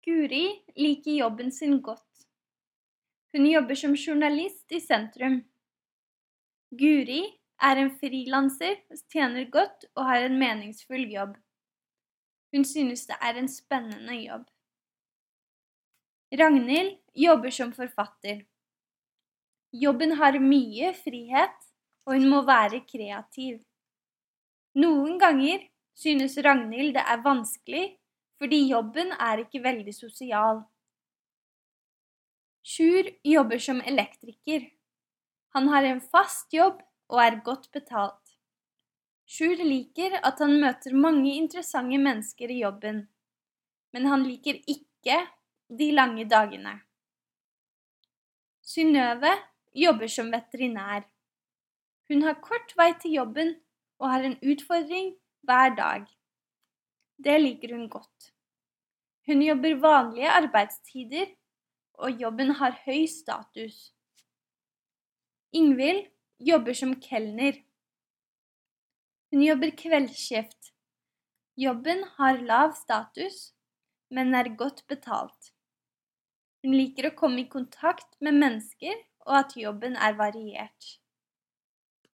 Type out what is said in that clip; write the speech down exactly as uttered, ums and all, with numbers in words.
Guri liker jobben sin godt. Hun jobber som journalist i sentrum. Guri er en frilanser, tjener godt og har en meningsfull jobb. Hun synes det er en spennende jobb. Ragnhild jobber som forfatter. Jobben har mye frihet, og hun må være kreativ. Noen ganger synes Ragnhild det er vanskelig, fordi jobben er ikke veldig sosial. Sjur jobber som elektriker. Han har en fast jobb og er godt betalt. Sjur liker at han møter mange interessante mennesker i jobben, men han liker ikke de lange dagene. Synnøve jobber som veterinær. Hun har kort vei til jobben og har en utfordring hver dag. Det liker hun godt. Hun jobber vanlige arbeidstider, og jobben har høy status. Ingvild jobber som kelner. Hun jobber kveldsskift. Jobben har lav status, men er godt betalt. Hun liker å komme i kontakt med mennesker, og at jobben er variert.